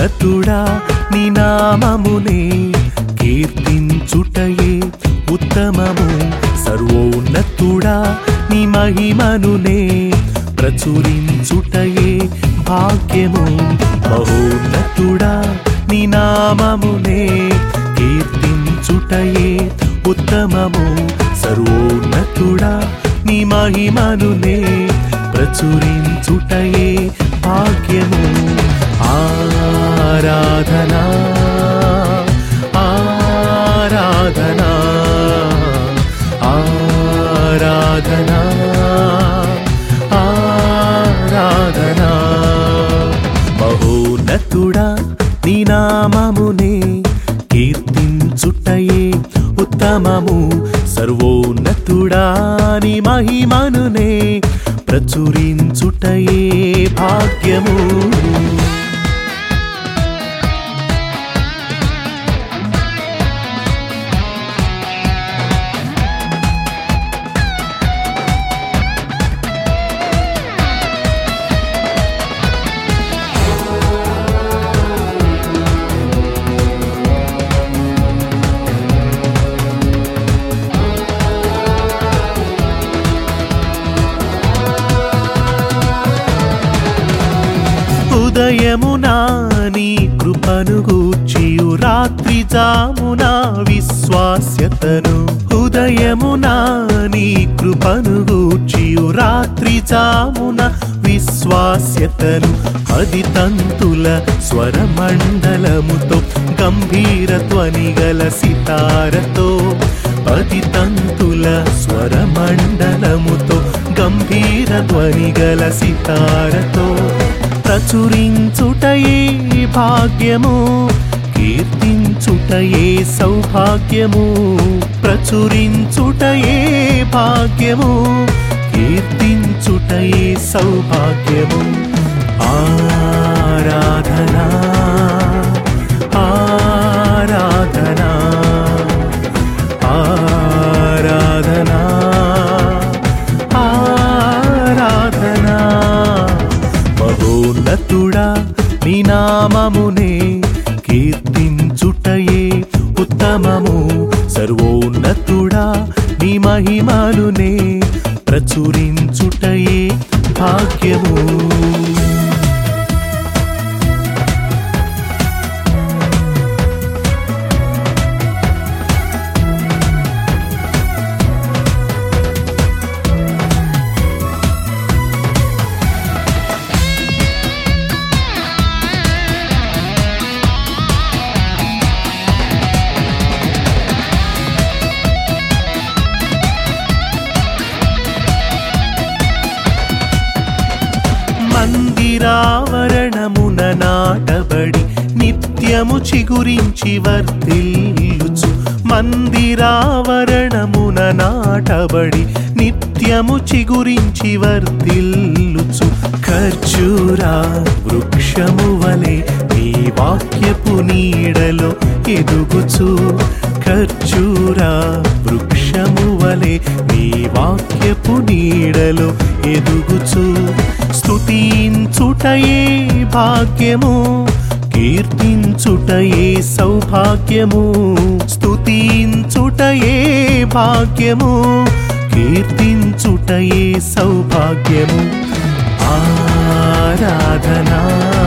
సర్వోన్నతుడా నీ నామమునే కీర్తించుటయే ఉత్తమము. సర్వోన్నతుడా నీ మహిమనునే ప్రచురించుటయే భాగ్యము. మహోన్నతుడా నీ నామమునే కీర్తించుటయే ఉత్తమము. సర్వోన్నతుడా నీ మహిమనునే ప్రచురించుటయే భాగ్యము. ఆరాధనా ఆరాధనా ఆరాధనా ఆరాధనా. మహోన్నతుడా నీ నామమునే కీర్తించుటయే ఉత్తమము. సర్వోన్నతుడా నీ మహిమనునే ప్రచురించుటయే భాగ్యము. ఉదయమునా నీ కృపను గూర్చియు రాత్రి జామునా విశ్వాస్యతను. ఉదయమునా నీ కృపను గూర్చియు రాత్రి జామున విశ్వాస్యతను. 10 తంతుల స్వరమండలముతో గంభీర ధ్వని గల సితారతో. 10 తంతుల స్వరమండలముతో గంభీర ధ్వని గల సితారతో ప్రచురించుటయే భాగ్యము. కీర్తించుటయే సౌభాగ్యము. ప్రచురించుటయే భాగ్యము. కీర్తించుటయే సౌభాగ్యము. ఆరాధనా ఆరాధనా ఆరాధనా ఆరాధనా. మహోన్నతుడా నీ నామమునే కీర్తించుటయే ఉత్తమము. సర్వోన్నతుడా నీ మహిమనునే ప్రచురించుటయే భాగ్యము. మందిరావరణమున నాటబడి నిత్యము చిగురించి వర్ధిల్లుచు. మందిరావరణమున నాటబడి నిత్యము చిగురించి వర్ధిల్లుచు. ఖర్జూరా వృక్షము వలె నీ వాక్యపు నీడలో ఎదుగుచు. ఖర్జూరా వృక్షము వలె నీ వాక్యపు నీడలో ఎదుగుచు. స్తుతించుటయే భాగ్యము. కీర్తించుటయే సౌభాగ్యము. స్తుతించుటయే భాగ్యము. కీర్తించుటయే సౌభాగ్యము. ఆరాధనా